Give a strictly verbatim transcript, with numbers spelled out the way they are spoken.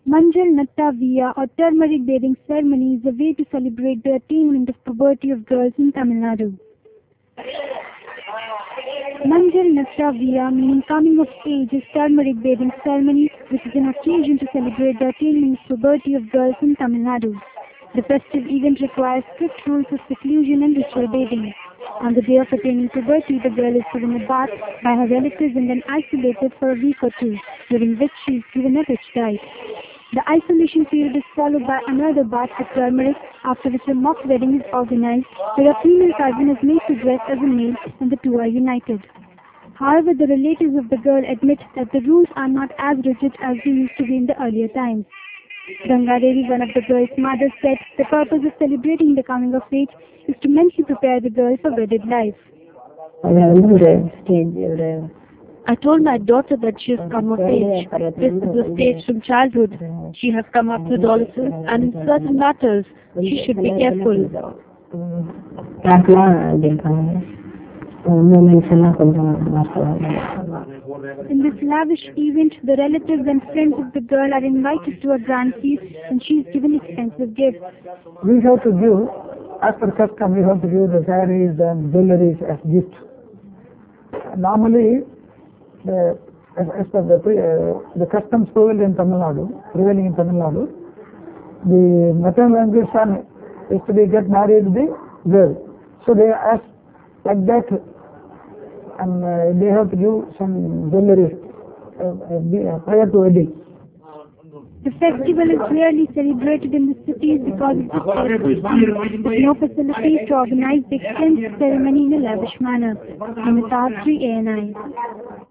Manjal Nattaviya or turmeric bathing ceremony is a way to celebrate the attainment of puberty of girls in Tamil Nadu. Manjal Nattaviya, meaning coming of age, is turmeric bathing ceremony which is an occasion to celebrate the attainment of puberty of girls in Tamil Nadu. The festive event requires strict rules of seclusion and ritual bathing. On the day of attaining puberty, the girl is given a bath by her relatives and then isolated for a week or two, during which she is given a rich diet. The isolation period is followed by another bath with turmeric, after which a mock wedding is organized, where a female cousin is made to dress as a male and the two are united. However, the relatives of the girl admit that the rules are not as rigid as they used to be in the earlier times. Gangadevi, one of the girl's mothers, said the purpose of celebrating the coming of age is to mentally prepare the girl for wedded life. I told my daughter that she has come of age. This is the stage from childhood. She has come up to adolescence, and in certain matters, she should be careful. In this lavish event, the relatives and friends of the girl are invited to a grand feast and she is given expensive gifts. We have to give, as per custom, we have to give the sarees and jewelry as gifts. Normally, the, as, as per the, uh, the customs prevail in Tamil Nadu, prevailing in Tamil Nadu, the maternal language son is to be get married to the girl. So they ask like that, and uh, they have to give some jewelry uh, uh, prior to wedding. The festival is rarely celebrated in the cities because of the scarcity. There is no facilities to organize the extensive ceremony in a lavish manner. Amitad, three A N I.